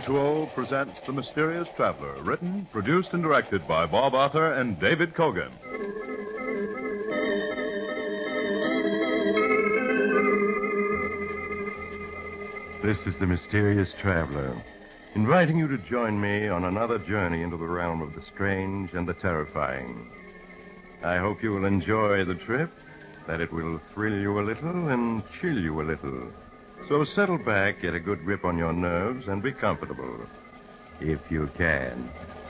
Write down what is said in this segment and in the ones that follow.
Mutual presents The Mysterious Traveler, written, produced, and directed by Bob Arthur and David Kogan. This is The Mysterious Traveler, inviting you to join me on another journey into the realm of the strange and the terrifying. I hope you will enjoy the trip, that it will thrill you a little and chill you a little. So settle back, get a good grip on your nerves, and be comfortable, if you can.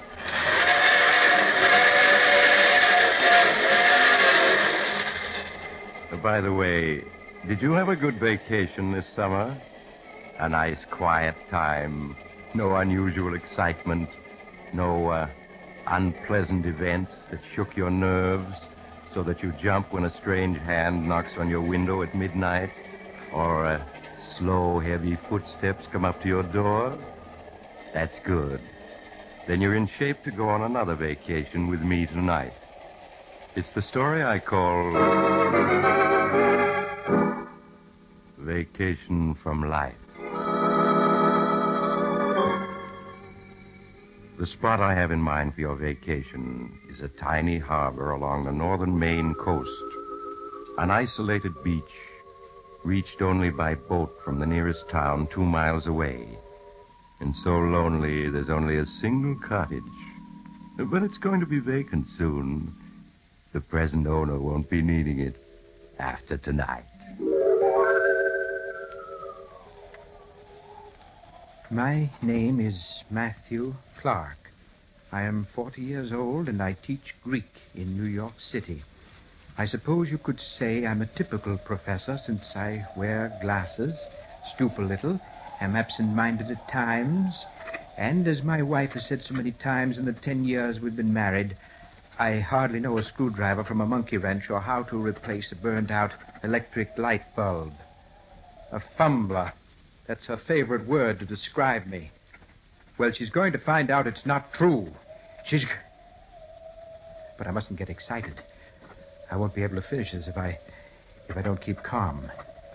By the way, did you have a good vacation this summer? A nice, quiet time. No unusual excitement. No unpleasant events that shook your nerves so that you jump when a strange hand knocks on your window at midnight, or slow, heavy footsteps come up to your door? That's good. Then you're in shape to go on another vacation with me tonight. It's the story I call Vacation from Life. The spot I have in mind for your vacation is a tiny harbor along the northern Maine coast. An isolated beach reached only by boat from the nearest town 2 miles away. And so lonely, there's only a single cottage. But it's going to be vacant soon. The present owner won't be needing it after tonight. My name is Matthew Clark. I am 40 years old, and I teach Greek in New York City. I suppose you could say I'm a typical professor, since I wear glasses, stoop a little, am absent-minded at times, and as my wife has said so many times in the 10 years we've been married, I hardly know a screwdriver from a monkey wrench or how to replace a burned-out electric light bulb. A fumbler. That's her favorite word to describe me. Well, she's going to find out it's not true. But I mustn't get excited. I won't be able to finish this if I don't keep calm.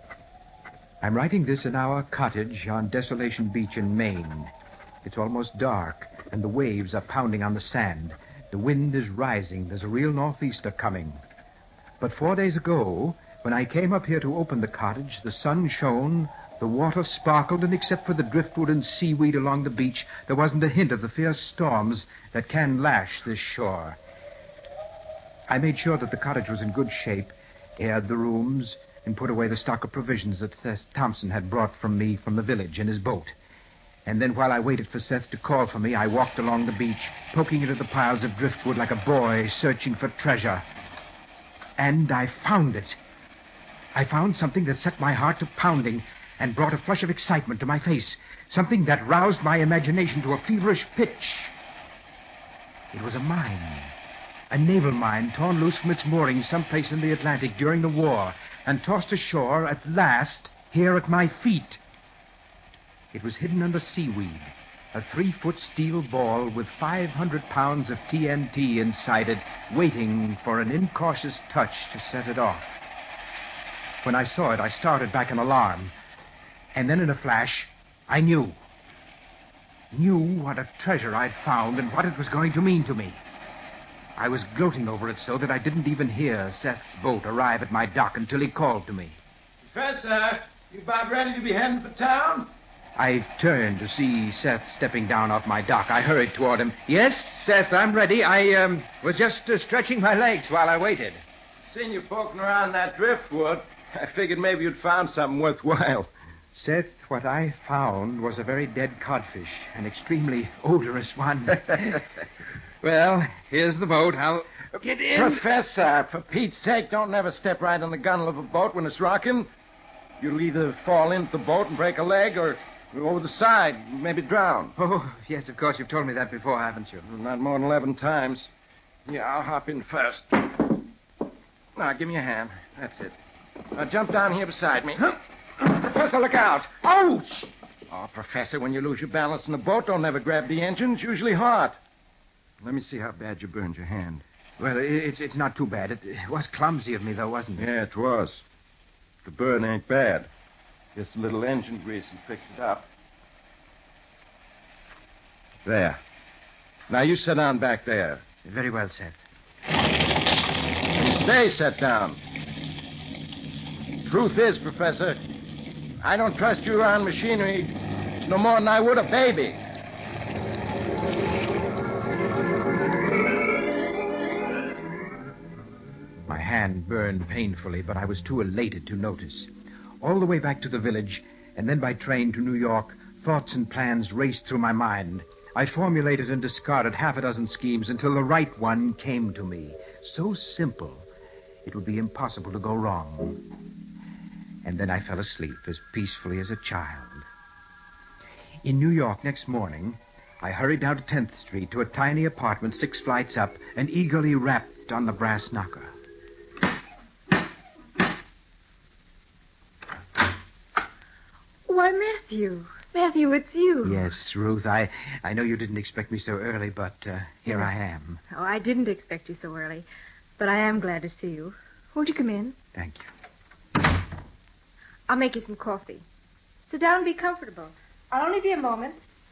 I'm writing this in our cottage on Desolation Beach in Maine. It's almost dark, and the waves are pounding on the sand. The wind is rising. There's a real northeaster coming. But 4 days ago, when I came up here to open the cottage, the sun shone, the water sparkled, and except for the driftwood and seaweed along the beach, there wasn't a hint of the fierce storms that can lash this shore. I made sure that the cottage was in good shape, aired the rooms, and put away the stock of provisions that Seth Thompson had brought from me from the village in his boat. And then while I waited for Seth to call for me, I walked along the beach, poking into the piles of driftwood like a boy searching for treasure. And I found it. I found something that set my heart to pounding and brought a flush of excitement to my face. Something that roused my imagination to a feverish pitch. It was a mine. A naval mine torn loose from its moorings someplace in the Atlantic during the war and tossed ashore at last here at my feet. It was hidden under seaweed, a 3-foot steel ball with 500 pounds of TNT inside it, waiting for an incautious touch to set it off. When I saw it, I started back in alarm. And then in a flash, I knew. Knew what a treasure I'd found and what it was going to mean to me. I was gloating over it so that I didn't even hear Seth's boat arrive at my dock until he called to me. Professor, you about ready to be heading for town? I turned to see Seth stepping down off my dock. I hurried toward him. Yes, Seth, I'm ready. I was just stretching my legs while I waited. Seen you poking around that driftwood. I figured maybe you'd found something worthwhile. Seth, what I found was a very dead codfish, an extremely odorous one. Well, here's the boat. I'll get in. Professor, for Pete's sake, don't never step right on the gunwale of a boat when it's rocking. You'll either fall into the boat and break a leg or go over the side, maybe drown. Oh, yes, of course. You've told me that before, haven't you? Not more than 11 times. Yeah, I'll hop in first. Now, give me a hand. That's it. Now, jump down here beside me. Professor, look out. Ouch! Oh, Professor, when you lose your balance in a boat, don't ever grab the engine. It's usually hot. Let me see how bad you burned your hand. Well, it's not too bad. It was clumsy of me, though, wasn't it? Yeah, it was. The burn ain't bad. Just a little engine grease and fix it up. There. Now you sit down back there. Very well, Seth. And stay set down. Truth is, Professor, I don't trust you around machinery no more than I would a baby. My hand burned painfully, but I was too elated to notice. All the way back to the village, and then by train to New York, thoughts and plans raced through my mind. I formulated and discarded half a dozen schemes until the right one came to me. So simple, it would be impossible to go wrong. And then I fell asleep as peacefully as a child. In New York next morning, I hurried down to 10th Street to a tiny apartment 6 flights up and eagerly rapped on the brass knocker. Why, Matthew. Matthew, it's you. Yes, Ruth, I know you didn't expect me so early, but here I am. Oh, I didn't expect you so early, but I am glad to see you. Won't you come in? Thank you. I'll make you some coffee. Sit down and be comfortable. I'll only be a moment.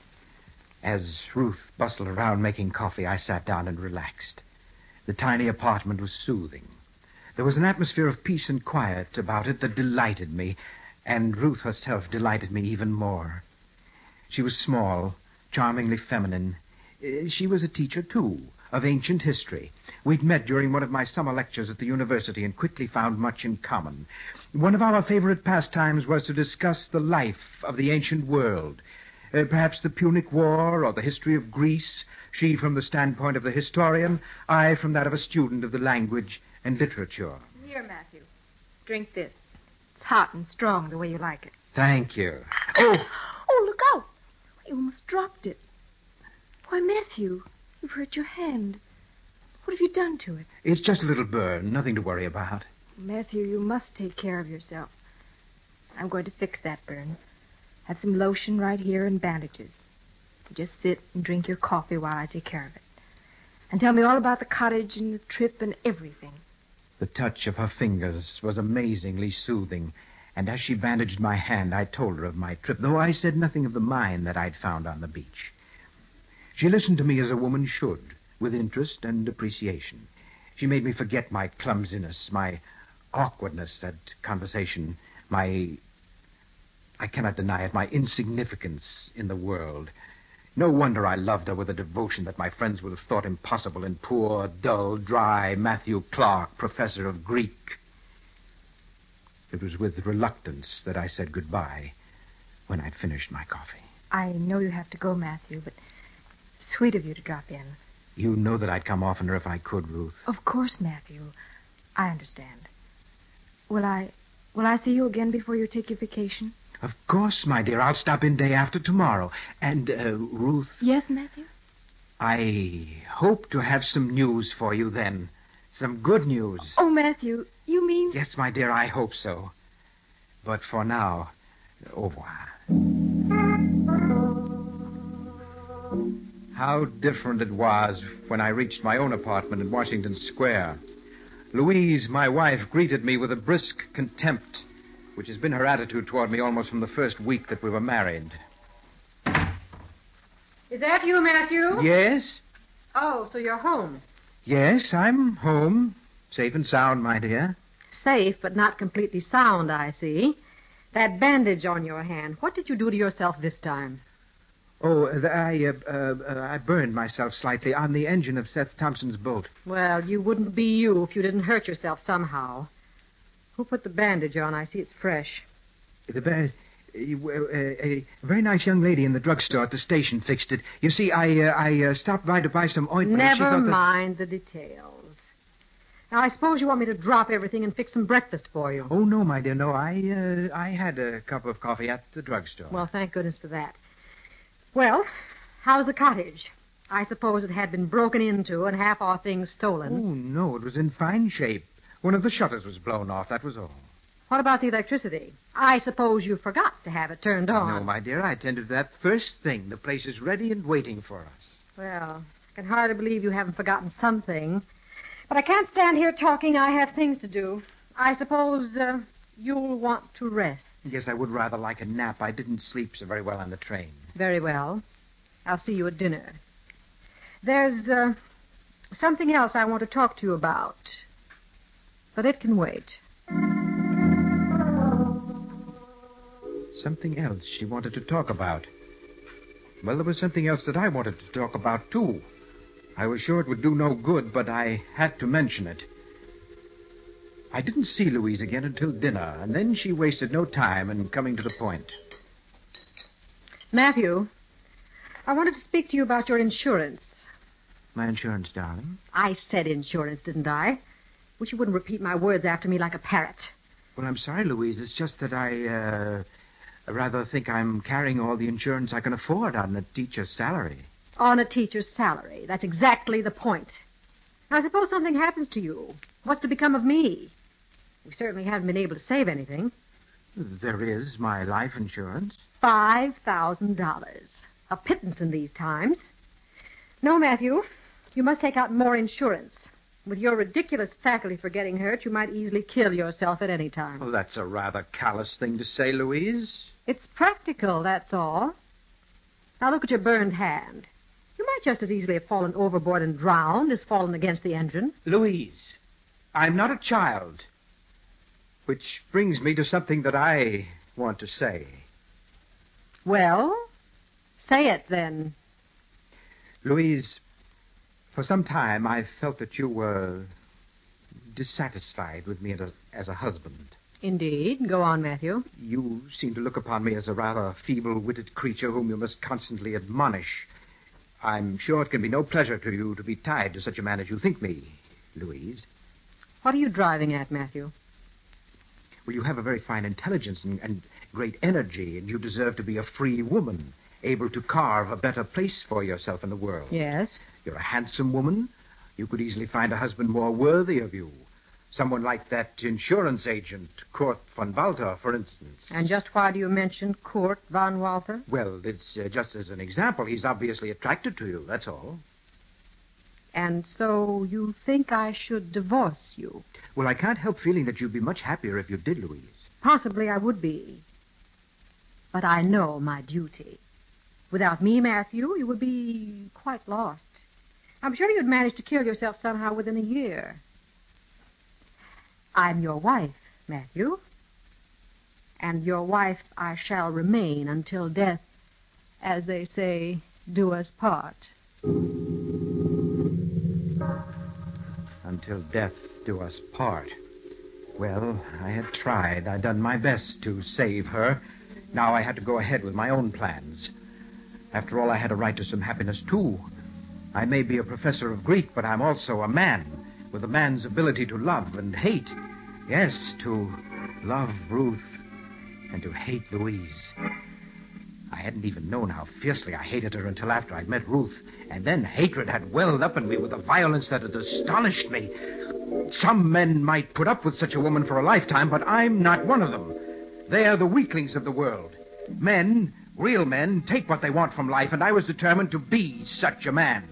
As Ruth bustled around making coffee, I sat down and relaxed. The tiny apartment was soothing. There was an atmosphere of peace and quiet about it that delighted me, and Ruth herself delighted me even more. She was small, charmingly feminine. She was a teacher, too, of ancient history. We'd met during one of my summer lectures at the university and quickly found much in common. One of our favorite pastimes was to discuss the life of the ancient world. Perhaps the Punic War or the history of Greece, she from the standpoint of the historian, I from that of a student of the language and literature. Here, Matthew. Drink this. It's hot and strong the way you like it. Thank you. Oh, look out. You almost dropped it. Why, Matthew, you've hurt your hand. What have you done to it? It's just a little burn, nothing to worry about. Matthew, you must take care of yourself. I'm going to fix that burn. Have some lotion right here and bandages. You just sit and drink your coffee while I take care of it. And tell me all about the cottage and the trip and everything. The touch of her fingers was amazingly soothing, and as she bandaged my hand, I told her of my trip, though I said nothing of the mine that I'd found on the beach. She listened to me as a woman should, with interest and appreciation. She made me forget my clumsiness, my awkwardness at conversation, I cannot deny it, my insignificance in the world. No wonder I loved her with a devotion that my friends would have thought impossible in poor, dull, dry Matthew Clark, professor of Greek. It was with reluctance that I said goodbye when I'd finished my coffee. I know you have to go, Matthew, but it's sweet of you to drop in. You know that I'd come oftener if I could, Ruth. Of course, Matthew. I understand. Will I see you again before you take your vacation? Of course, my dear. I'll stop in day after tomorrow. And, Ruth... Yes, Matthew? I hope to have some news for you then. Some good news. Oh, Matthew, you mean... Yes, my dear, I hope so. But for now, au revoir. How different it was when I reached my own apartment in Washington Square. Louise, my wife, greeted me with a brisk contempt, which has been her attitude toward me almost from the first week that we were married. Is that you, Matthew? Yes? Oh, so you're home. Yes, I'm home. Safe and sound, my dear. Safe, but not completely sound, I see. That bandage on your hand, what did you do to yourself this time? Oh, I burned myself slightly on the engine of Seth Thompson's boat. Well, you wouldn't be you if you didn't hurt yourself somehow. Who put the bandage on? I see it's fresh. A very nice young lady in the drugstore at the station fixed it. You see, I stopped by to buy some ointment. Never mind the details. Now, I suppose you want me to drop everything and fix some breakfast for you. Oh, no, my dear, no. I had a cup of coffee at the drugstore. Well, thank goodness for that. Well, how's the cottage? I suppose it had been broken into and half our things stolen. Oh, no, it was in fine shape. One of the shutters was blown off, that was all. What about the electricity? I suppose you forgot to have it turned on. No, my dear, I attended to that first thing. The place is ready and waiting for us. Well, I can hardly believe you haven't forgotten something. But I can't stand here talking. I have things to do. I suppose you'll want to rest. Yes, I would rather like a nap. I didn't sleep so very well on the train. Very well. I'll see you at dinner. There's something else I want to talk to you about. But it can wait. Something else she wanted to talk about. Well, there was something else that I wanted to talk about, too. I was sure it would do no good, but I had to mention it. I didn't see Louise again until dinner, and then she wasted no time in coming to the point. Matthew, I wanted to speak to you about your insurance. My insurance, darling? I said insurance, didn't I? Wish you wouldn't repeat my words after me like a parrot. Well, I'm sorry, Louise. It's just that I rather think I'm carrying all the insurance I can afford on a teacher's salary. On a teacher's salary. That's exactly the point. Now, suppose something happens to you. What's to become of me? We certainly haven't been able to save anything. There is my life insurance. $5,000. A pittance in these times. No, Matthew, you must take out more insurance. With your ridiculous faculty for getting hurt, you might easily kill yourself at any time. Well, that's a rather callous thing to say, Louise. It's practical, that's all. Now look at your burned hand. You might just as easily have fallen overboard and drowned as fallen against the engine. Louise, I'm not a child. Which brings me to something that I want to say. Well, say it then. Louise, for some time I felt that you were dissatisfied with me as a husband. Indeed. Go on, Matthew. You seem to look upon me as a rather feeble-witted creature whom you must constantly admonish. I'm sure it can be no pleasure to you to be tied to such a man as you think me, Louise. What are you driving at, Matthew? Well, you have a very fine intelligence and great energy, and you deserve to be a free woman, able to carve a better place for yourself in the world. Yes? You're a handsome woman. You could easily find a husband more worthy of you. Someone like that insurance agent, Kurt von Walter, for instance. And just why do you mention Kurt von Walter? Well, it's just as an example. He's obviously attracted to you, that's all. And so you think I should divorce you? Well, I can't help feeling that you'd be much happier if you did, Louise. Possibly I would be. But I know my duty. Without me, Matthew, you would be quite lost. I'm sure you'd manage to kill yourself somehow within a year. I'm your wife, Matthew. And your wife I shall remain until death, as they say, do us part. Until death do us part. Well, I had tried. I'd done my best to save her. Now I had to go ahead with my own plans. After all, I had a right to some happiness, too. I may be a professor of Greek, but I'm also a man, with a man's ability to love and hate. Yes, to love Ruth and to hate Louise. I hadn't even known how fiercely I hated her until after I'd met Ruth. And then hatred had welled up in me with a violence that had astonished me. Some men might put up with such a woman for a lifetime, but I'm not one of them. They are the weaklings of the world. Men, real men, take what they want from life, and I was determined to be such a man.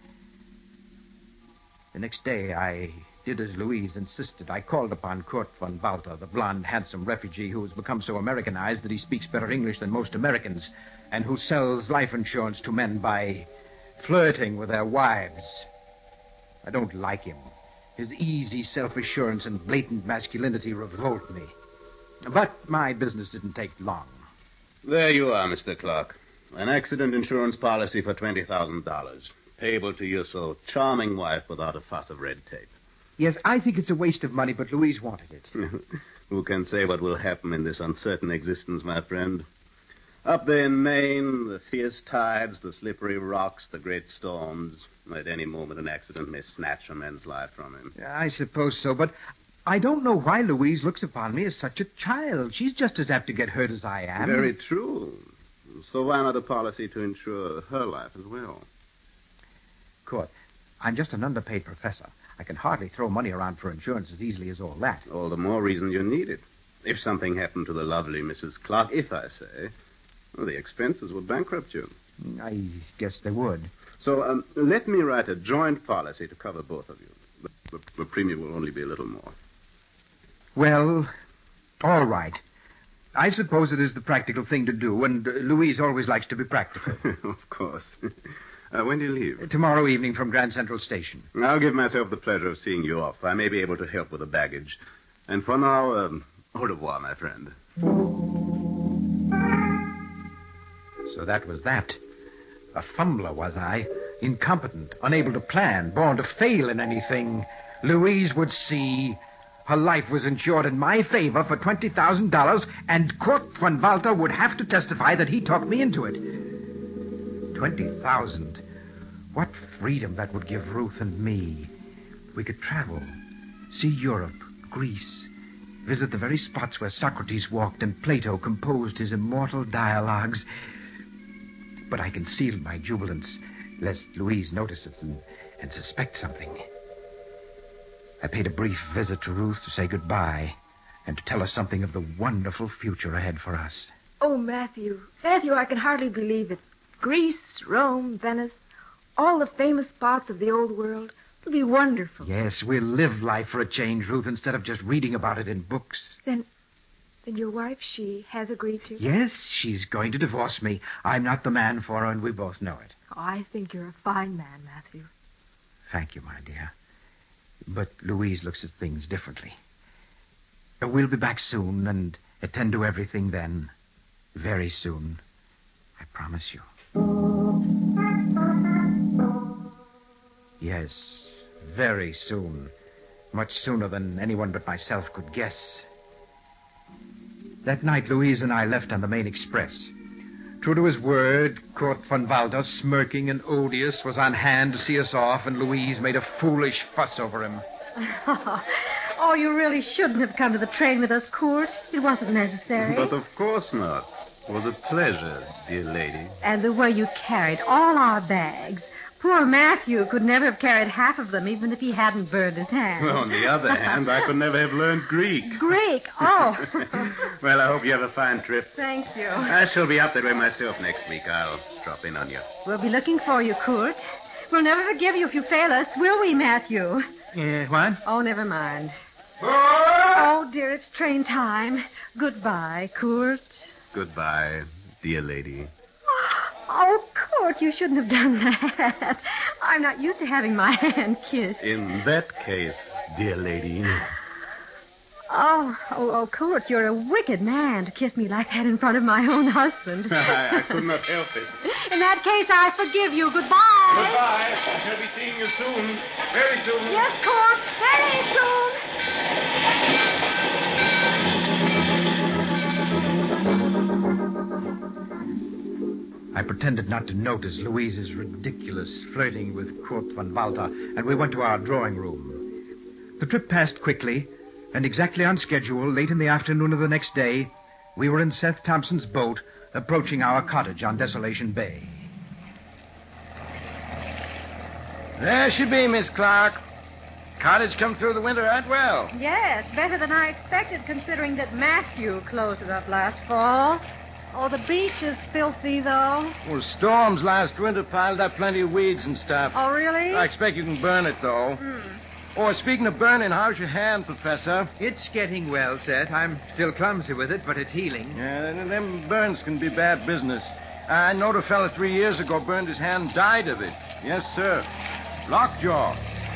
The next day, I did as Louise insisted. I called upon Kurt von Walter, the blond, handsome refugee who has become so Americanized that he speaks better English than most Americans, and who sells life insurance to men by flirting with their wives. I don't like him. His easy self-assurance and blatant masculinity revolt me. But my business didn't take long. There you are, Mr. Clark. An accident insurance policy for $20,000. Payable to your so charming wife without a fuss of red tape. Yes, I think it's a waste of money, but Louise wanted it. Who can say what will happen in this uncertain existence, my friend? Up there in Maine, the fierce tides, the slippery rocks, the great storms. At any moment, an accident may snatch a man's life from him. I suppose so, but I don't know why Louise looks upon me as such a child. She's just as apt to get hurt as I am. Very true. So why not a policy to insure her life as well? Kurt, I'm just an underpaid professor. I can hardly throw money around for insurance as easily as all that. All the more reason you need it. If something happened to the lovely Mrs. Clark, if I say, well, the expenses would bankrupt you. I guess they would. So let me write a joint policy to cover both of you. The premium will only be a little more. Well, all right. I suppose it is the practical thing to do, and Louise always likes to be practical. Of course. When do you leave? Tomorrow evening from Grand Central Station. I'll give myself the pleasure of seeing you off. I may be able to help with the baggage. And for now, au revoir, my friend. So that was that. A fumbler, was I? Incompetent, unable to plan, born to fail in anything. Louise would see. Her life was insured in my favor for $20,000, and Kurt von Walter would have to testify that he talked me into it. 20,000. What freedom that would give Ruth and me. We could travel, see Europe, Greece, visit the very spots where Socrates walked and Plato composed his immortal dialogues. But I concealed my jubilance, lest Louise notice it and suspect something. I paid a brief visit to Ruth to say goodbye and to tell her something of the wonderful future ahead for us. Oh, Matthew. Matthew, I can hardly believe it. Greece, Rome, Venice, all the famous spots of the old world. It'll be wonderful. Yes, we'll live life for a change, Ruth, instead of just reading about it in books. Then your wife, she has agreed to? Yes, she's going to divorce me. I'm not the man for her, and we both know it. Oh, I think you're a fine man, Matthew. Thank you, my dear. But Louise looks at things differently. We'll be back soon and attend to everything then. Very soon. I promise you. Yes, very soon. Much sooner than anyone but myself could guess. That night, Louise and I left on the main express. True to his word, Kurt von Walter, smirking and odious, was on hand to see us off, and Louise made a foolish fuss over him. Oh, you really shouldn't have come to the train with us, Kurt. It wasn't necessary. But of course not. It was a pleasure, dear lady. And the way you carried all our bags. Poor Matthew could never have carried half of them, even if he hadn't burned his hand. Well, on the other hand, I could never have learned Greek. Greek? Oh. Well, I hope you have a fine trip. Thank you. I shall be up that way myself next week. I'll drop in on you. We'll be looking for you, Kurt. We'll never forgive you if you fail us, will we, Matthew? What? Oh, never mind. Oh, dear, it's train time. Goodbye, Kurt. Goodbye, dear lady. Oh, Kurt, you shouldn't have done that. I'm not used to having my hand kissed. In that case, dear lady. Oh, Kurt, you're a wicked man to kiss me like that in front of my own husband. I could not help it. In that case, I forgive you. Goodbye. Goodbye. I shall be seeing you soon. Very soon. Yes, Kurt, very soon. I pretended not to notice Louise's ridiculous flirting with Kurt von Walter, and we went to our drawing room. The trip passed quickly, and exactly on schedule, late in the afternoon of the next day, we were in Seth Thompson's boat, approaching our cottage on Desolation Bay. There she be, Miss Clark. Cottage come through the winter right well. Yes, better than I expected, considering that Matthew closed it up last fall. Oh, the beach is filthy, though. Well, storms last winter piled up plenty of weeds and stuff. Oh, really? I expect you can burn it, though. Oh, speaking of burning, how's your hand, Professor? It's getting well, Seth. I'm still clumsy with it, but it's healing. Yeah, them burns can be bad business. I knowed a fella 3 years ago burned his hand and died of it. Yes, sir. Lockjaw.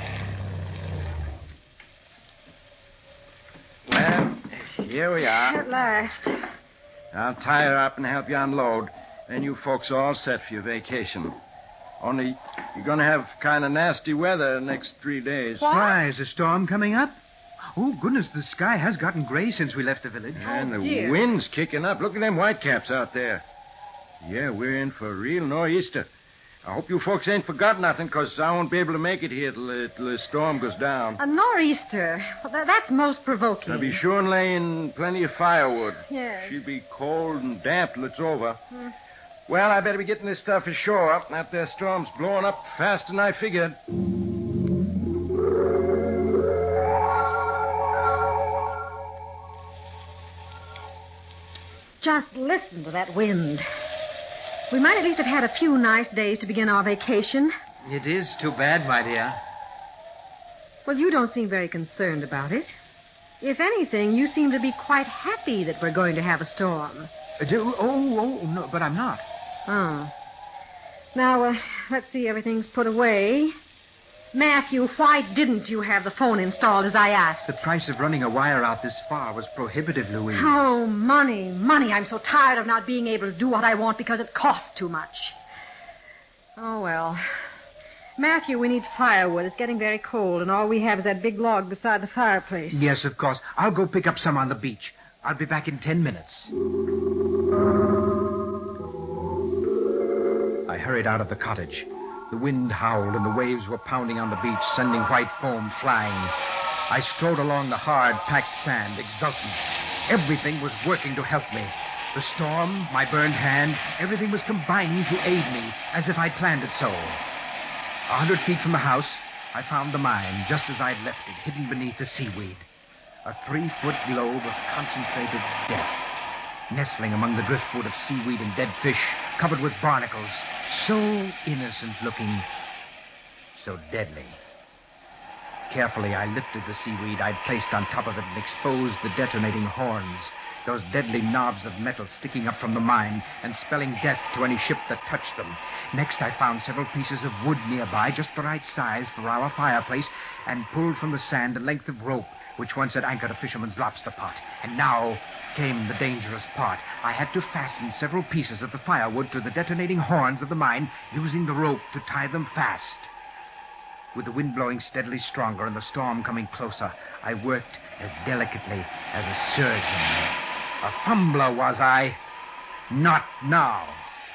Well, here we are. At last. I'll tie her up and help you unload. Then you folks are all set for your vacation. Only you're going to have kind of nasty weather the next 3 days. What? Why, is a storm coming up? Oh, goodness, the sky has gotten gray since we left the village. And the dear. wind's kicking up. Look at them whitecaps out there. Yeah, we're in for a real nor'easter. I hope you folks ain't forgot nothing, because I won't be able to make it here till the storm goes down. A nor'easter. Well, that's most provoking. I'll be sure and lay in plenty of firewood. Yes. She'll be cold and damp till it's over. Well, I better be getting this stuff ashore. That there storm's blowing up faster than I figured. Just listen to that wind. We might at least have had a few nice days to begin our vacation. It is too bad, my dear. Well, you don't seem very concerned about it. If anything, you seem to be quite happy that we're going to have a storm. No, but I'm not. Oh. Now, let's see, everything's put away. Matthew, why didn't you have the phone installed as I asked? The price of running a wire out this far was prohibitive, Louise. Oh, money. I'm so tired of not being able to do what I want because it costs too much. Oh, well. Matthew, we need firewood. It's getting very cold, and all we have is that big log beside the fireplace. Yes, of course. I'll go pick up some on the beach. I'll be back in 10 minutes. I hurried out of the cottage. The wind howled and the waves were pounding on the beach, sending white foam flying. I strode along the hard, packed sand, exultant. Everything was working to help me. The storm, my burned hand, everything was combining to aid me, as if I'd planned it so. 100 feet from the house, I found the mine, just as I'd left it, hidden beneath the seaweed. A 3-foot globe of concentrated death, nestling among the driftwood of seaweed and dead fish, covered with barnacles, so innocent looking, so deadly. Carefully, I lifted the seaweed I'd placed on top of it and exposed the detonating horns, those deadly knobs of metal sticking up from the mine and spelling death to any ship that touched them. Next, I found several pieces of wood nearby, just the right size for our fireplace, and pulled from the sand a length of rope which once had anchored a fisherman's lobster pot. And now came the dangerous part. I had to fasten several pieces of the firewood to the detonating horns of the mine, using the rope to tie them fast. With the wind blowing steadily stronger and the storm coming closer, I worked as delicately as a surgeon. A fumbler, was I? Not now.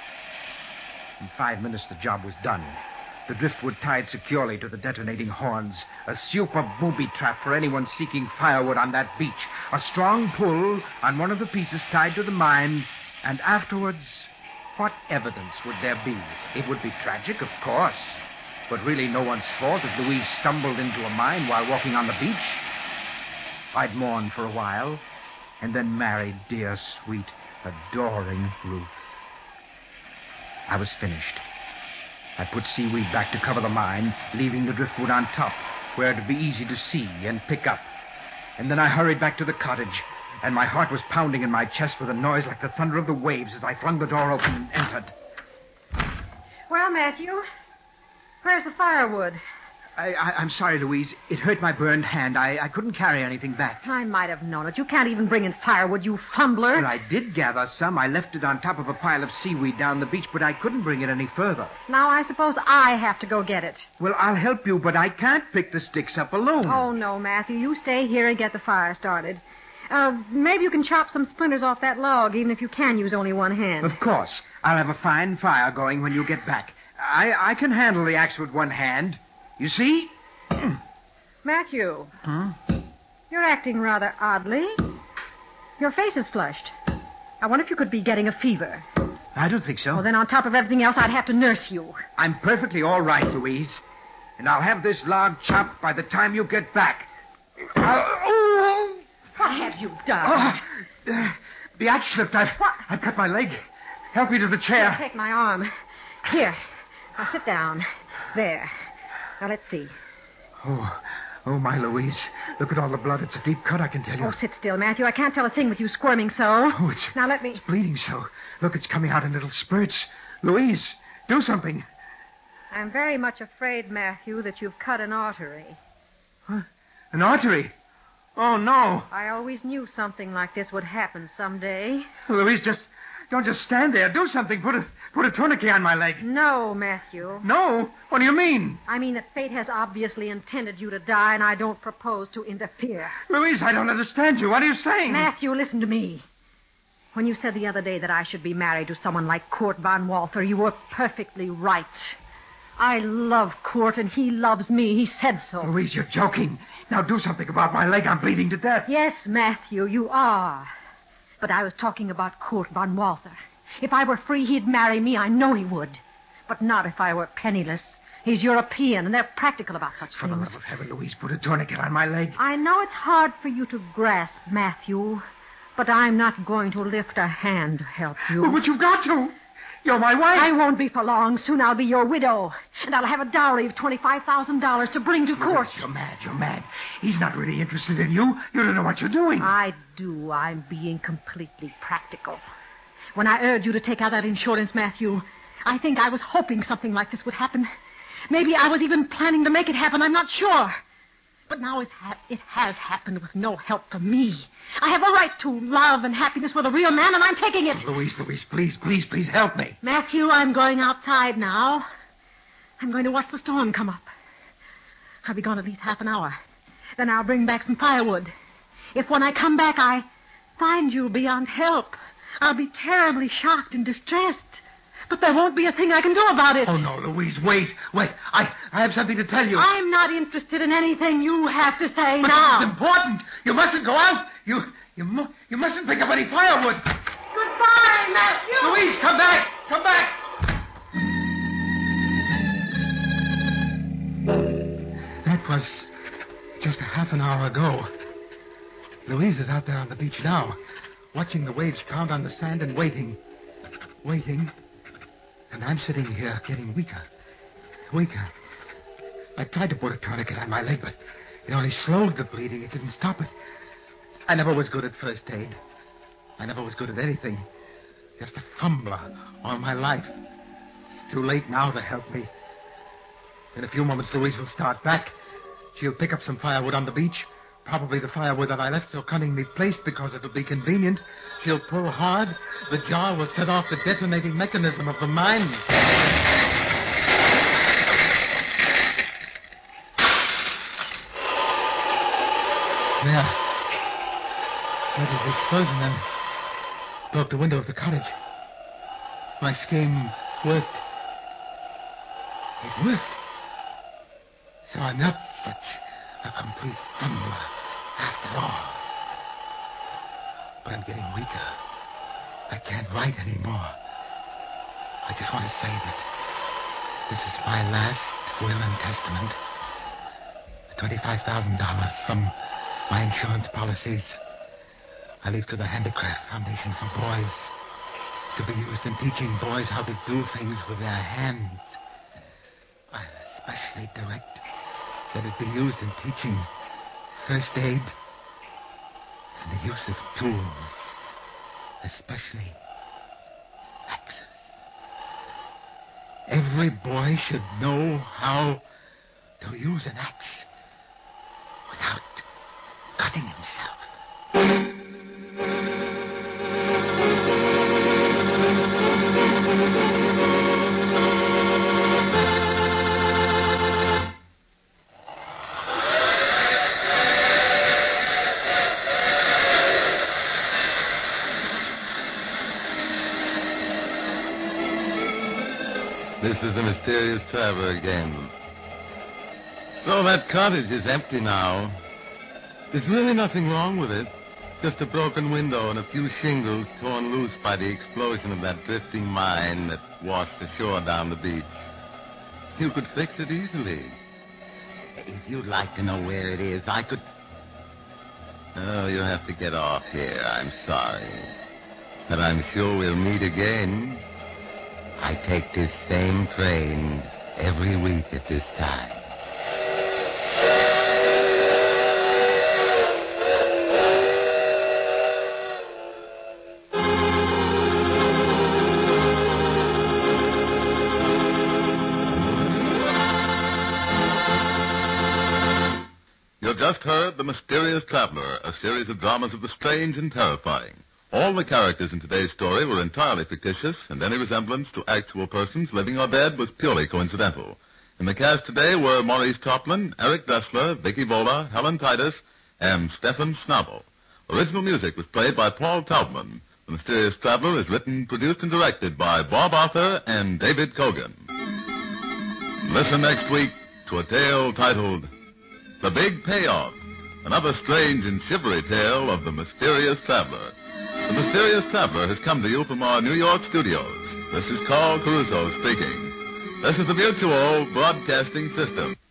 In 5 minutes, the job was done. The driftwood tied securely to the detonating horns. A super booby trap for anyone seeking firewood on that beach. A strong pull on one of the pieces tied to the mine. And afterwards, what evidence would there be? It would be tragic, of course. But really no one's fault if Louise stumbled into a mine while walking on the beach. I'd mourn for a while, and then marry dear, sweet, adoring Ruth. I was finished. I put seaweed back to cover the mine, leaving the driftwood on top, where it'd be easy to see and pick up. And then I hurried back to the cottage, and my heart was pounding in my chest with a noise like the thunder of the waves as I flung the door open and entered. Well, Matthew, where's the firewood? I'm sorry, Louise. It hurt my burned hand. I couldn't carry anything back. I might have known it. You can't even bring in firewood, you fumbler. Well, I did gather some. I left it on top of a pile of seaweed down the beach, but I couldn't bring it any further. Now I suppose I have to go get it. Well, I'll help you, but I can't pick the sticks up alone. Oh, no, Matthew. You stay here and get the fire started. Maybe you can chop some splinters off that log, even if you can use only one hand. Of course. I'll have a fine fire going when you get back. I can handle the axe with one hand. You see? Matthew. Huh? You're acting rather oddly. Your face is flushed. I wonder if you could be getting a fever. I don't think so. Well, then on top of everything else, I'd have to nurse you. I'm perfectly all right, Louise. And I'll have this log chopped by the time you get back. What have you done? The axe slipped. I've cut my leg. Help me to the chair. Here, take my arm. Here. Now sit down. There. Now, let's see. Oh, my Louise. Look at all the blood. It's a deep cut, I can tell you. Oh, sit still, Matthew. I can't tell a thing with you squirming so. Oh, Now, let me... It's bleeding so. Look, it's coming out in little spurts. Louise, do something. I'm very much afraid, Matthew, that you've cut an artery. What? An artery? Oh, no. I always knew something like this would happen someday. Louise, don't just stand there. Do something. Put a tourniquet on my leg. No, Matthew. No? What do you mean? I mean that fate has obviously intended you to die, and I don't propose to interfere. Louise, I don't understand you. What are you saying? Matthew, listen to me. When you said the other day that I should be married to someone like Kurt Von Walther, you were perfectly right. I love Kurt, and he loves me. He said so. Louise, you're joking. Now do something about my leg. I'm bleeding to death. Yes, Matthew, you are. But I was talking about Kurt Von Walther. If I were free, he'd marry me. I know he would. But not if I were penniless. He's European, and they're practical about such For things. the love of heaven, Louise, put a tourniquet on my leg. I know it's hard for you to grasp, Matthew, but I'm not going to lift a hand to help you. But you've got to. You're my wife. I won't be for long. Soon I'll be your widow. And I'll have a dowry of $25,000 to bring to court. You're mad. You're mad. He's not really interested in you. You don't know what you're doing. I do. I'm being completely practical. When I urged you to take out that insurance, Matthew, I think I was hoping something like this would happen. Maybe I was even planning to make it happen. I'm not sure. But now it has happened with no help from me. I have a right to love and happiness with a real man, and I'm taking it. Louise, please help me. Matthew, I'm going outside now. I'm going to watch the storm come up. I'll be gone at least half an hour. Then I'll bring back some firewood. If when I come back I find you beyond help, I'll be terribly shocked and distressed. But there won't be a thing I can do about it. Oh, no, Louise, wait. I have something to tell you. I'm not interested in anything you have to say but now. It's important. You mustn't go out. You mustn't pick up any firewood. Goodbye, Matthew. Louise, come back. Come back. That was just a half an hour ago. Louise is out there on the beach now, watching the waves pound on the sand and waiting. And I'm sitting here getting weaker. I tried to put a tourniquet on my leg, but it only slowed the bleeding. It didn't stop it. I never was good at first aid. I never was good at anything. Just a fumbler all my life. It's too late now to help me. In a few moments, Louise will start back. She'll pick up some firewood on the beach. Probably the firewood that I left so cunningly placed because it'll be convenient. She'll pull hard. The jar will set off the detonating mechanism of the mine. There. Let it explosion and broke the window of the cottage. My scheme worked. It worked. So I'm not such a complete fumbler after all. But I'm getting weaker. I can't write anymore. I just want to say that this is my last will and testament. The $25,000 from my insurance policies I leave to the Handicraft Foundation for Boys, to be used in teaching boys how to do things with their hands. I especially direct that it be used in teaching first aid and the use of tools, especially axes. Every boy should know how to use an axe without cutting himself. This is the mysterious traveler again. So that cottage is empty now. There's really nothing wrong with it. Just a broken window and a few shingles torn loose by the explosion of that drifting mine that washed ashore down the beach. You could fix it easily. If you'd like to know where it is, I could... Oh, you have to get off here. I'm sorry. But I'm sure we'll meet again. I take this same train every week at this time. You just heard The Mysterious Traveler, a series of dramas of the strange and terrifying. All the characters in today's story were entirely fictitious, and any resemblance to actual persons, living or dead, was purely coincidental. In the cast today were Maurice Topman, Eric Dessler, Vicky Vola, Helen Titus, and Stefan Schnabel. Original music was played by Paul Taubman. The Mysterious Traveler is written, produced, and directed by Bob Arthur and David Kogan. Listen next week to a tale titled The Big Payoff, another strange and shivery tale of the Mysterious Traveler. The Mysterious Traveler has come to you from our New York studios. This is Carl Caruso speaking. This is the Mutual Broadcasting System.